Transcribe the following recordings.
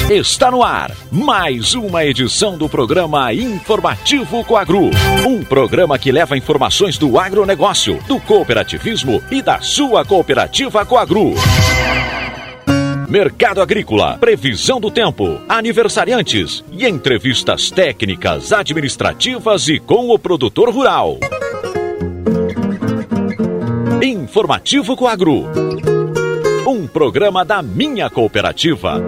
Está no ar mais uma edição do programa Informativo Coagro. Um programa que leva informações do agronegócio, do cooperativismo e da sua cooperativa Coagro. Mercado agrícola, previsão do tempo, aniversariantes e entrevistas técnicas, administrativas e com o produtor rural. Informativo Coagro. Um programa da minha cooperativa.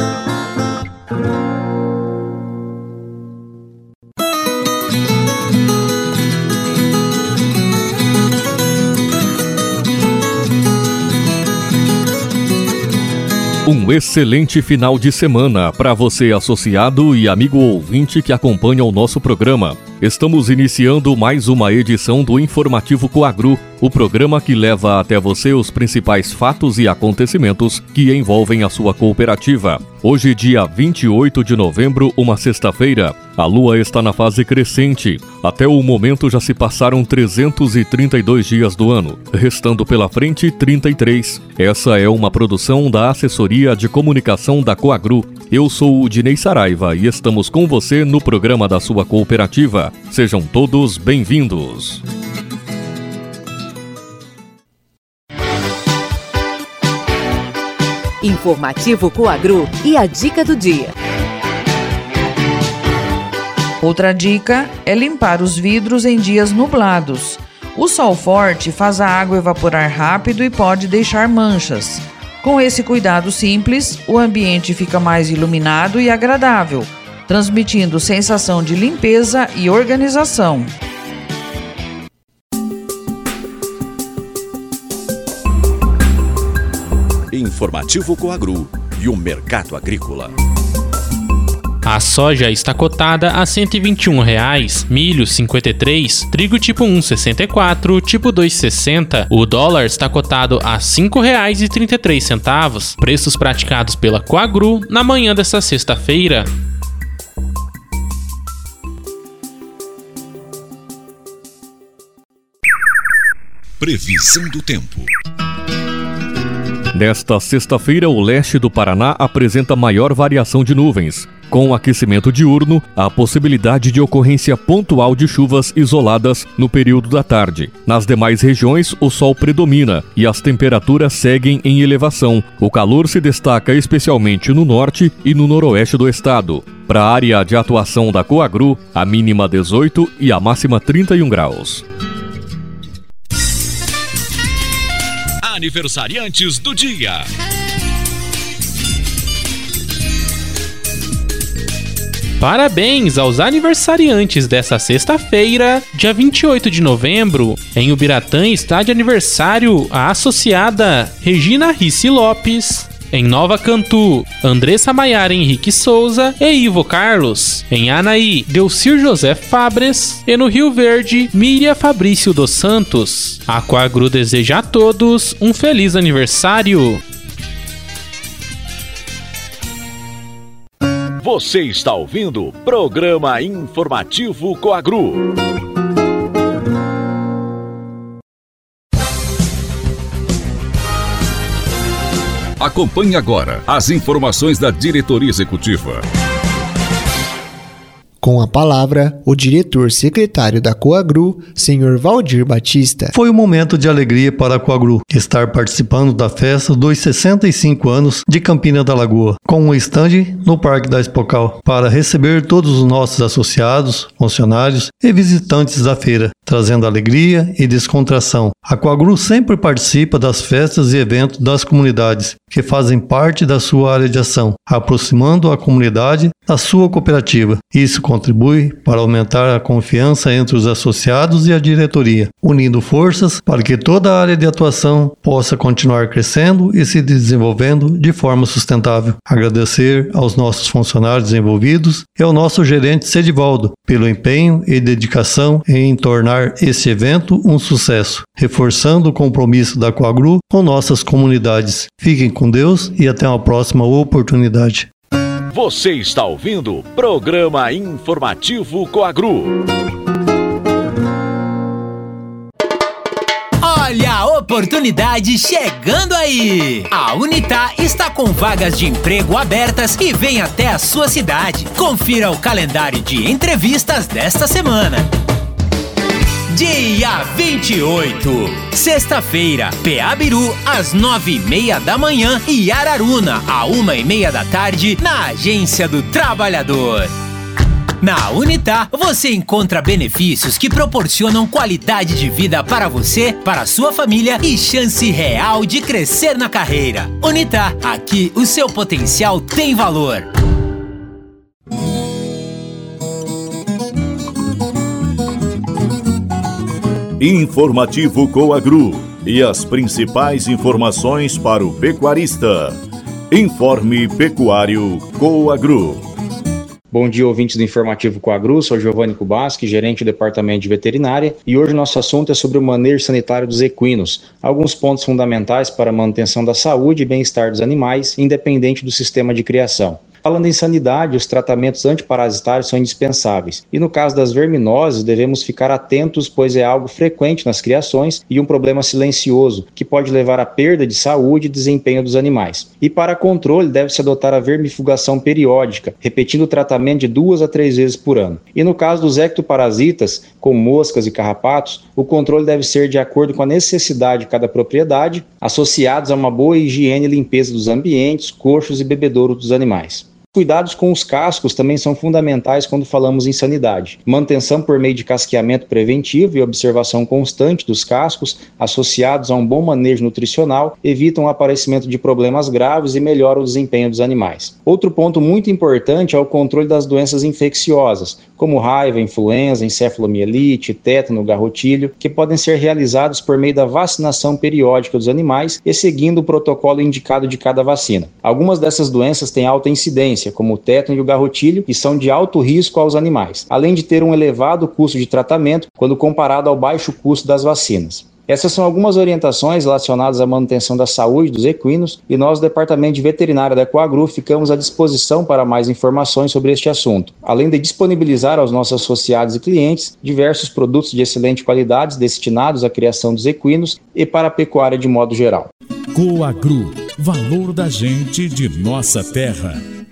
Um excelente final de semana para você, associado e amigo ouvinte que acompanha o nosso programa. Estamos iniciando mais uma edição do Informativo Coagro, o programa que leva até você os principais fatos e acontecimentos que envolvem a sua cooperativa. Hoje, dia 28 de novembro, uma sexta-feira, a lua está na fase crescente. Até o momento já se passaram 332 dias do ano, restando pela frente 33. Essa é uma produção da Assessoria de Comunicação da Coagro. Eu sou o Dinei Saraiva e estamos com você no programa da sua cooperativa. Sejam todos bem-vindos. Informativo Coagro e a dica do dia. Outra dica é limpar os vidros em dias nublados. O sol forte faz a água evaporar rápido e pode deixar manchas. Com esse cuidado simples, o ambiente fica mais iluminado e agradável, transmitindo sensação de limpeza e organização. Informativo Coagro e o mercado agrícola. A soja está cotada a R$ 121,00, milho 53, trigo tipo 1 64, tipo 2 60. O dólar está cotado a R$ 5,33, preços praticados pela Coagro na manhã desta sexta-feira. Previsão do tempo. Nesta sexta-feira, o leste do Paraná apresenta maior variação de nuvens. Com o aquecimento diurno, há possibilidade de ocorrência pontual de chuvas isoladas no período da tarde. Nas demais regiões, o sol predomina e as temperaturas seguem em elevação. O calor se destaca especialmente no norte e no noroeste do estado. Para a área de atuação da Coagro, a mínima 18 e a máxima 31 graus. Aniversariantes do dia. Parabéns aos aniversariantes desta sexta-feira, dia 28 de novembro. Em Ubiratã está de aniversário a associada Regina Ricci Lopes. Em Nova Cantu, Andressa Maiara Henrique Souza e Ivo Carlos. Em Anaí, Delcir José Fabres. E no Rio Verde, Miriam Fabrício dos Santos. A Coagro deseja a todos um feliz aniversário. Você está ouvindo o programa Informativo Coagro. Acompanhe agora as informações da diretoria executiva. Com a palavra, o diretor-secretário da Coagro, Sr. Valdir Batista. Foi um momento de alegria para a Coagro estar participando da festa dos 65 anos de Campina da Lagoa, com um estande no Parque da Espocal, para receber todos os nossos associados, funcionários e visitantes da feira, trazendo alegria e descontração. A Coagro sempre participa das festas e eventos das comunidades que fazem parte da sua área de ação, aproximando a comunidade da sua cooperativa. Isso contribui para aumentar a confiança entre os associados e a diretoria, unindo forças para que toda a área de atuação possa continuar crescendo e se desenvolvendo de forma sustentável. Agradecer aos nossos funcionários envolvidos e ao nosso gerente Sedivaldo pelo empenho e dedicação em tornar este evento um sucesso, reforçando o compromisso da Coagro com nossas comunidades. Fiquem com Deus e até uma próxima oportunidade. Você está ouvindo o programa Informativo Coagro. Olha a oportunidade chegando aí! A Unitá está com vagas de emprego abertas e vem até a sua cidade. Confira o calendário de entrevistas desta semana. Dia 28, sexta-feira, Peabiru, às 9h30 da manhã e Araruna, às 1h30 da tarde, na Agência do Trabalhador. Na Unitá, você encontra benefícios que proporcionam qualidade de vida para você, para a sua família e chance real de crescer na carreira. Unitá, aqui o seu potencial tem valor. Informativo Coagru e as principais informações para o pecuarista. Informe Pecuário Coagru. Bom dia, ouvintes do Informativo Coagru, sou Giovanni Kubaschi, gerente do Departamento de Veterinária, e hoje nosso assunto é sobre o manejo sanitário dos equinos, alguns pontos fundamentais para a manutenção da saúde e bem-estar dos animais, independente do sistema de criação. Falando em sanidade, os tratamentos antiparasitários são indispensáveis. E no caso das verminoses, devemos ficar atentos, pois é algo frequente nas criações e um problema silencioso, que pode levar à perda de saúde e desempenho dos animais. E para controle, deve-se adotar a vermifugação periódica, repetindo o tratamento de 2 a 3 vezes por ano. E no caso dos ectoparasitas, como moscas e carrapatos, o controle deve ser de acordo com a necessidade de cada propriedade, associados a uma boa higiene e limpeza dos ambientes, coxos e bebedouros dos animais. Cuidados com os cascos também são fundamentais quando falamos em sanidade. Manutenção por meio de casqueamento preventivo e observação constante dos cascos, associados a um bom manejo nutricional, evitam o aparecimento de problemas graves e melhoram o desempenho dos animais. Outro ponto muito importante é o controle das doenças infecciosas, como raiva, influenza, encefalomielite, tétano, garrotilho, que podem ser realizados por meio da vacinação periódica dos animais e seguindo o protocolo indicado de cada vacina. Algumas dessas doenças têm alta incidência, como o tétano e o garrotilho, e são de alto risco aos animais, além de ter um elevado custo de tratamento quando comparado ao baixo custo das vacinas. Essas são algumas orientações relacionadas à manutenção da saúde dos equinos e nós, do Departamento de Veterinária da Coagru, ficamos à disposição para mais informações sobre este assunto, além de disponibilizar aos nossos associados e clientes diversos produtos de excelente qualidade destinados à criação dos equinos e para a pecuária de modo geral. Coagru, valor da gente de nossa terra.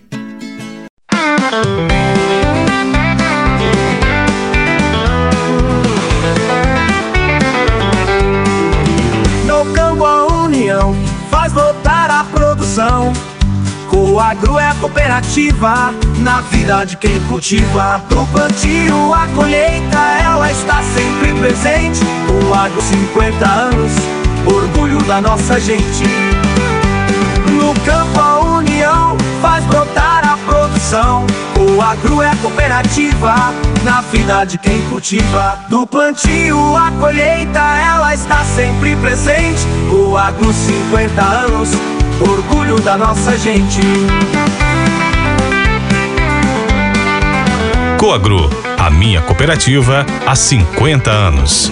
No campo a união faz voltar a produção. Coagru é a cooperativa na vida de quem cultiva. Do plantio à colheita ela está sempre presente. Coagru 50 anos, orgulho da nossa gente. No campo a união faz brotar a produção. Coagru é a cooperativa na vida de quem cultiva. Do plantio à colheita ela está sempre presente. Coagru 50 anos, orgulho da nossa gente. Coagru, a minha cooperativa há 50 anos.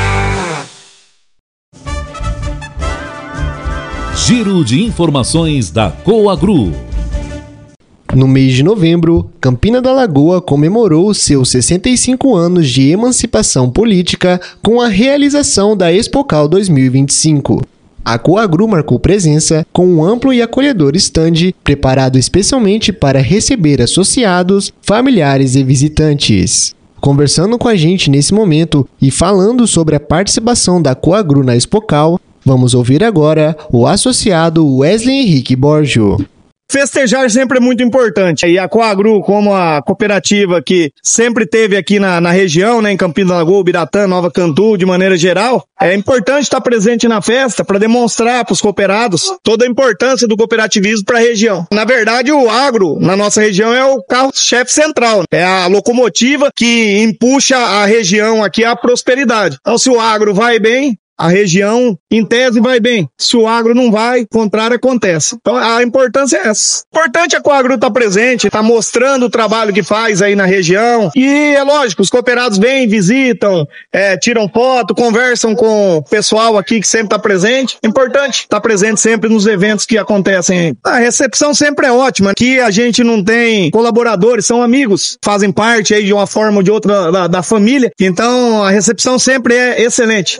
Giro de informações da Coagru. No mês de novembro, Campina da Lagoa comemorou seus 65 anos de emancipação política com a realização da Expocal 2025. A Coagru marcou presença com um amplo e acolhedor stand preparado especialmente para receber associados, familiares e visitantes. Conversando com a gente nesse momento e falando sobre a participação da Coagru na Expocal, vamos ouvir agora o associado Wesley Henrique Borgio. Festejar sempre é muito importante. E a Coagru, como a cooperativa que sempre teve aqui na região, né, em Campina da Lagoa, Ubiratã, Nova Cantu, de maneira geral, é importante estar presente na festa para demonstrar para os cooperados toda a importância do cooperativismo para a região. Na verdade, o agro, na nossa região, é o carro-chefe central. É a locomotiva que empuxa a região aqui à prosperidade. Então, se o agro vai bem, a região, em tese, vai bem. Se o agro não vai, o contrário acontece. Então, a importância é essa. Importante é que o agro está presente, está mostrando o trabalho que faz aí na região. E é lógico, os cooperados vêm, visitam, tiram foto, conversam com o pessoal aqui que sempre está presente. É importante estar presente sempre nos eventos que acontecem. A recepção sempre é ótima. Aqui a gente não tem colaboradores, são amigos. Fazem parte aí de uma forma ou de outra da família. Então, a recepção sempre é excelente.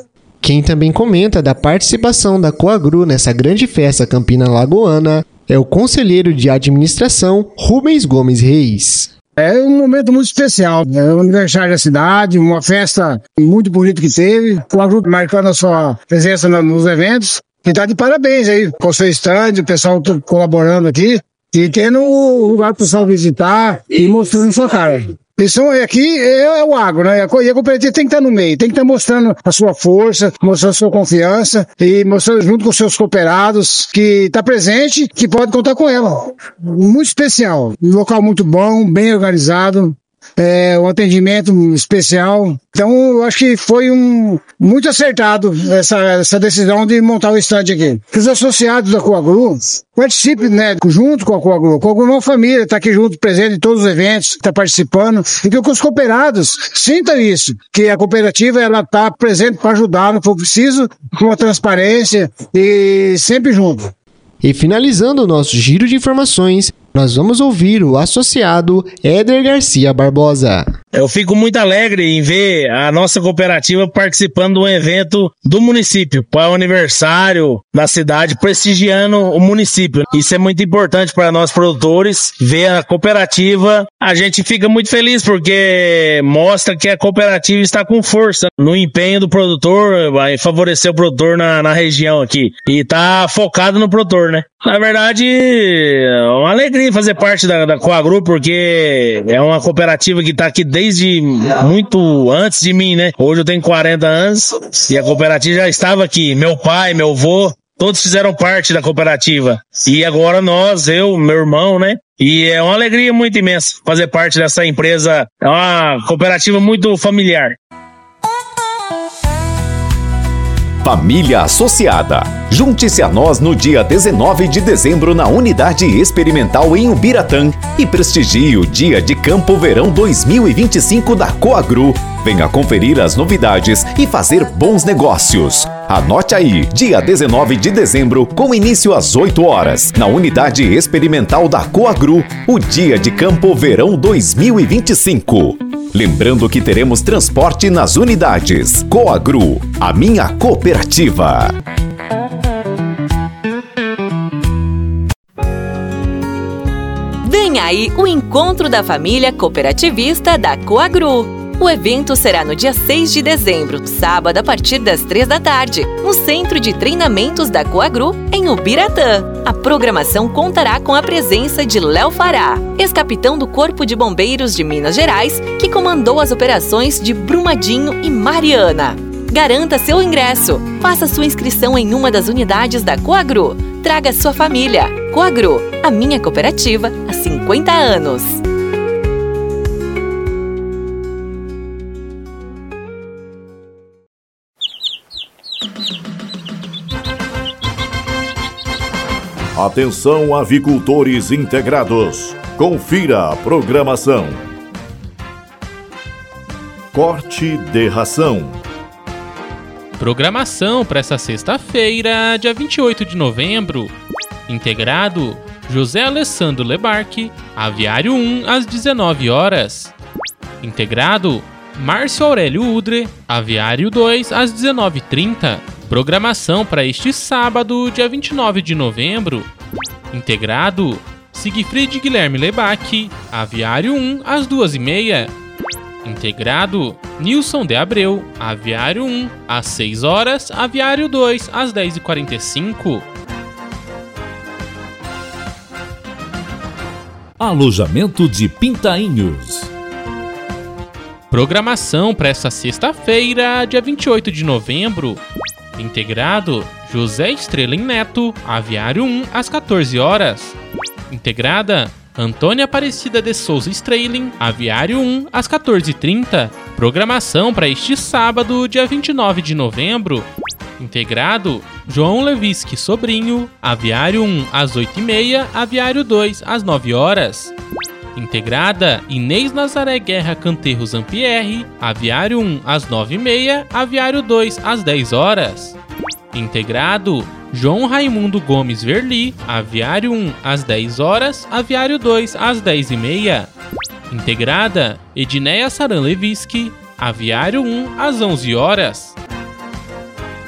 Quem também comenta da participação da Coagru nessa grande festa campina lagoana é o conselheiro de administração Rubens Gomes Reis. É um momento muito especial, é o aniversário da cidade, uma festa muito bonita que teve, com a Coagru marcando a sua presença nos eventos. E tá de parabéns aí com o seu stand, o pessoal colaborando aqui e tendo um lugar para o pessoal visitar e mostrando sua cara. Isso aqui é o agro, né? E a cooperativa tem que estar no meio, tem que estar mostrando a sua força, mostrando a sua confiança e mostrando junto com os seus cooperados que está presente, que pode contar com ela. Muito especial, um local muito bom, bem organizado. Um atendimento especial. Então, eu acho que foi muito acertado essa decisão de montar o stand aqui. Que os associados da Coagru participem, né, junto com a Coagru. A Coagru é uma família, está aqui junto, presente em todos os eventos, está participando. E que os cooperados sintam isso, que a cooperativa ela está presente para ajudar no que for preciso, com a transparência e sempre junto. E finalizando o nosso giro de informações, nós vamos ouvir o associado Éder Garcia Barbosa. Eu fico muito alegre em ver a nossa cooperativa participando de um evento do município, para o aniversário da cidade, prestigiando o município. Isso é muito importante para nós produtores, ver a cooperativa. A gente fica muito feliz porque mostra que a cooperativa está com força no empenho do produtor, vai favorecer o produtor na região aqui. E está focado no produtor, né? Na verdade, é uma alegria fazer parte da Coagru, porque é uma cooperativa que está aqui desde muito antes de mim, né? Hoje eu tenho 40 anos e a cooperativa já estava aqui. Meu pai, meu avô, todos fizeram parte da cooperativa. E agora nós, eu, meu irmão, né? E é uma alegria muito imensa fazer parte dessa empresa. É uma cooperativa muito familiar. Família Associada. Junte-se a nós no dia 19 de dezembro na Unidade Experimental em Ubiratã e prestigie o Dia de Campo Verão 2025 da Coagru. Venha conferir as novidades e fazer bons negócios. Anote aí, dia 19 de dezembro, com início às 8 horas, na Unidade Experimental da Coagru, o Dia de Campo Verão 2025. Lembrando que teremos transporte nas unidades. Coagru, a minha cooperativa. Vem aí o encontro da família cooperativista da Coagru. O evento será no dia 6 de dezembro, sábado, a partir das 3 da tarde, no Centro de Treinamentos da Coagru, em Ubiratã. A programação contará com a presença de Léo Fará, ex-capitão do Corpo de Bombeiros de Minas Gerais, que comandou as operações de Brumadinho e Mariana. Garanta seu ingresso. Faça sua inscrição em uma das unidades da Coagru. Traga sua família. Coagru, a minha cooperativa há 50 anos. Atenção, avicultores integrados. Confira a programação. Corte de ração. Programação para essa sexta-feira, dia 28 de novembro. Integrado, José Alessandro Lebarque, Aviário 1, às 19 horas. Integrado, Márcio Aurélio Udre, Aviário 2, às 19h30. Programação para este sábado, dia 29 de novembro. Integrado, Sigfrid Guilherme Lebac, Aviário 1, às 2h30. Integrado, Nilson de Abreu, Aviário 1, às 6 horas, Aviário 2, às 10h45. Alojamento de Pintainhos. Programação para essa sexta-feira, dia 28 de novembro. Integrado, José Estrela Neto, Aviário 1, às 14 horas. Integrada, Antônia Aparecida de Souza Strelin, Aviário 1, às 14h30. Programação para este sábado, dia 29 de novembro. Integrado, João Leviski Sobrinho, Aviário 1, às 8h30, Aviário 2, às 9 horas. Integrada, Inês Nazaré Guerra Canterro Zampierre, Aviário 1, às 9h30, Aviário 2, às 10 horas. Integrado, João Raimundo Gomes Verli, Aviário 1, às 10 horas, Aviário 2, às 10h30. Integrada, Edneia Saran Leviski, Aviário 1, às 11 horas.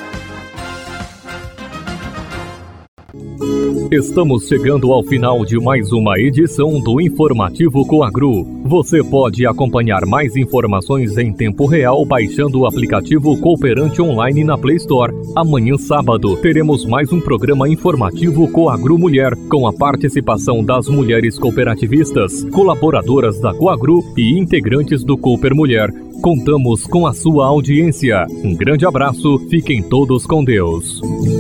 Estamos chegando ao final de mais uma edição do Informativo Coagru. Você pode acompanhar mais informações em tempo real baixando o aplicativo Cooperante Online na Play Store. Amanhã, sábado, teremos mais um programa informativo Coagru Mulher, com a participação das mulheres cooperativistas, colaboradoras da Coagru e integrantes do Cooper Mulher. Contamos com a sua audiência. Um grande abraço, fiquem todos com Deus.